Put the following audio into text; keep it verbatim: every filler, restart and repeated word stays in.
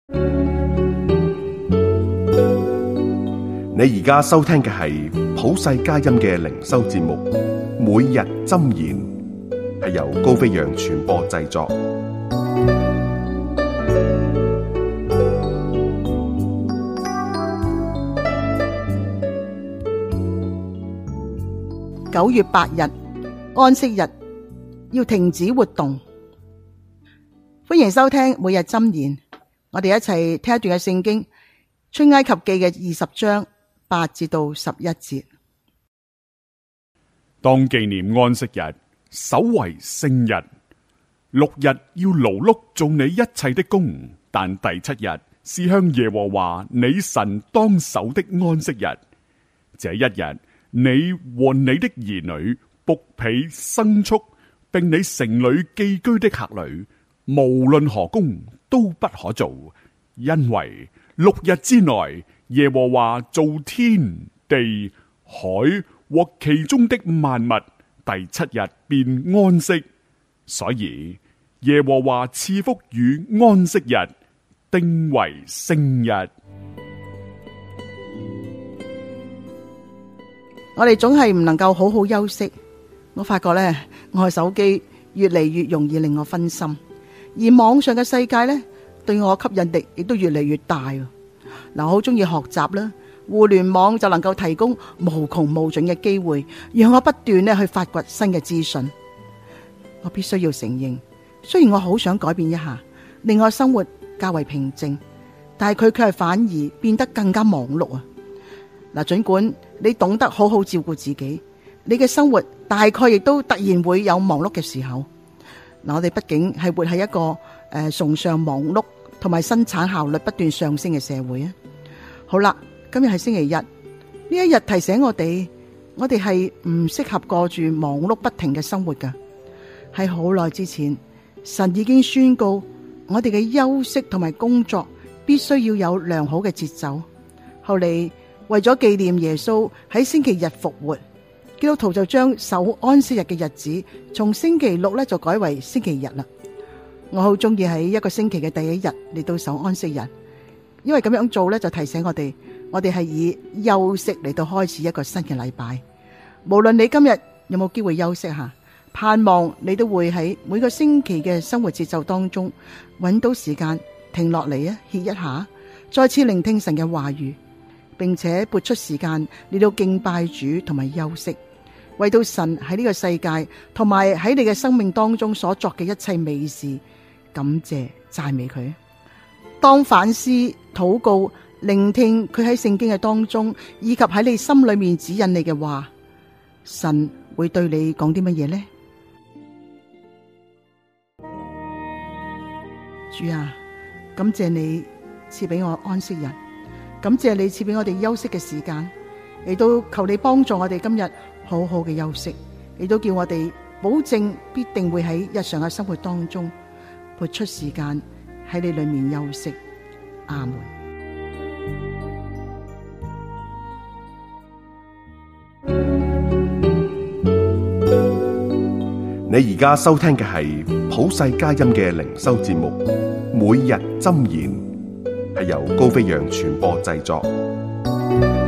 你而家收聽嘅係普世佳音嘅靈修節目，每日箴言，係由高飛揚傳播製作。 九月八日安息日，要停止活動。歡迎收聽每日箴言，我哋一齊聽一段嘅聖經，出埃及記嘅二十章八至到十一節。 當紀念安息日，守為聖日。六日要勞碌做你一切的工，但第七日是向耶和華你神當守的安息日。這一日，你和你的兒女、僕婢、牲畜，並你城裏寄居的客旅，無論何工都不可做，因為六日之內，耶和華造天地海和其中的萬物，第七日便安息。所以耶和華賜福與安息日，定為聖日。 我哋總係唔能夠好好休息。我發覺咧，我嘅手機越嚟越容易令我分心，而網上嘅世界咧，對我吸引力亦都越嚟越大。嗱，我好中意學習啦，互聯網就能夠提供無窮無盡嘅機會，讓我不斷咧去發掘新嘅資訊。我必須要承認，雖然我好想改變一下，令我生活較為平靜，但係佢卻係反而變得更加忙碌啊！嗱，盡管你懂得好好照顧自己，你嘅生活大概亦都突然會有忙碌嘅時候。嗱，我哋畢竟係活喺一個誒、呃、崇尚忙碌同埋生產效率不斷上升嘅社會啊。好啦，今日係星期日，呢一日提醒我哋，我哋係唔適合過住忙碌不停嘅生活噶。喺好耐之前，神已經宣告我哋嘅休息同埋工作必須要有良好嘅節奏。後嚟為咗紀念耶穌喺星期日復活，基督徒就將守安息日嘅日子從星期六咧就改為星期日啦。我好中意喺一個星期嘅第一日嚟到守安息日，因為咁樣做咧就提醒我哋，我哋係以休息嚟到開始一個新嘅禮拜。無論你今日有冇機會休息下，盼望你都會喺每個星期嘅生活節奏當中揾到時間停落嚟啊，歇一下，再次聆聽神嘅話語，並且撥出時間嚟到敬拜主同埋休息，為到神喺呢個世界同埋喺你嘅生命當中所作嘅一切美事，感謝讚美佢。當反思、禱告、聆聽佢喺聖經嘅當中，以及喺你心裏面指引你嘅話，神會對你講啲乜嘢呢？主啊，感謝你賜俾我安息日，感謝你賜俾我哋休息嘅時間，亦都求你幫助我哋今日好好嘅休息，亦都叫我哋保證必定會喺日常嘅生活當中撥出時間喺你裏面休息。阿門。 你而家收聽嘅係普世佳音嘅靈修節目，每日箴言，係由高飛揚傳播製作。